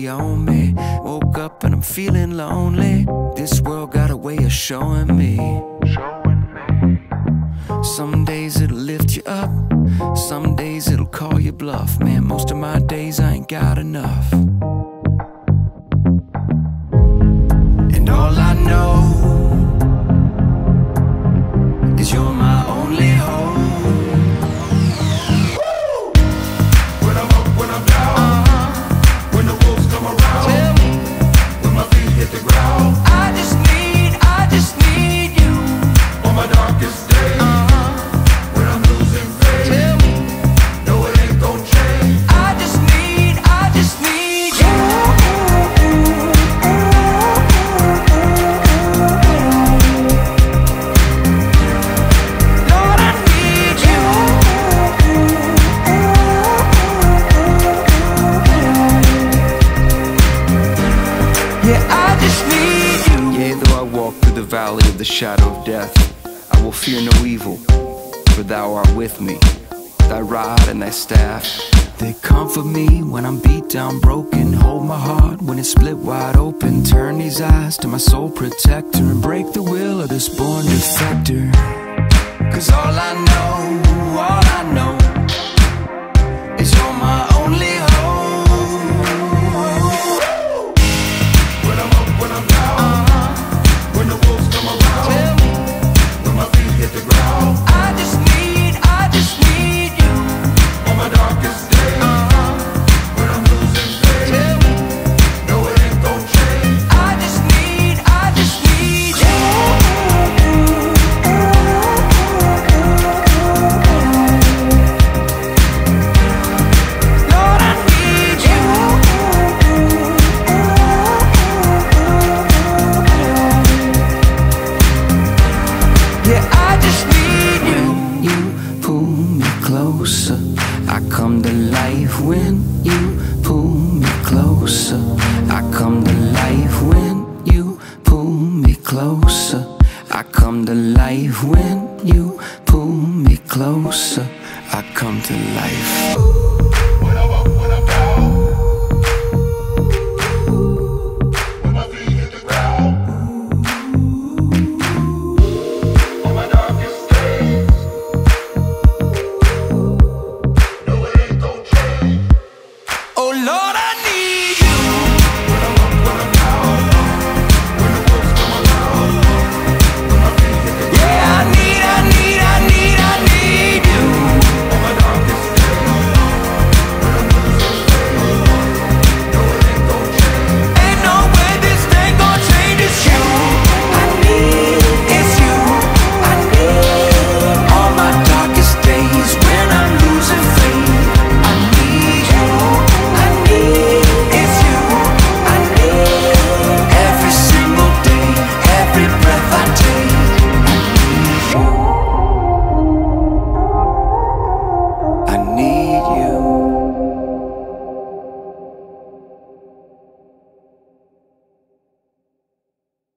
on me. Woke up and I'm feeling lonely. This world got a way of showing me. Some days it'll lift you up, some days it'll call you bluff. Man, most of my days I ain't got enough. And all I know is you're my only hope. When I'm up, when I'm down, when the wolves come around, tell me, when my feet hit the ground, I just need you on my darkest day. When I'm losing faith, tell me, no, it ain't gon' change. I just need you. Lord, I need you. Yeah, I just need you. Yea, though I walk through the valley of the shadow of death, I will fear no evil, for thou art with me. Thy rod and thy staff, they comfort me when I'm beat down, broken. Hold my heart when it's split wide open. Turn these eyes to my soul protector and break the will of this born defector. Cause all I know is you're my only hope. When I'm up, when I'm down, when the wolves come around, tell me, when my feet hit the ground, I just need you on my darkest day. When I'm losing faith, tell me, no, it ain't gon' change. I just need you. Lord, I need you. Yeah, I just need you. You pull me closer, I come to life when you pull me closer. I come to life when you pull me closer. I come to life when you pull me closer. I come to life.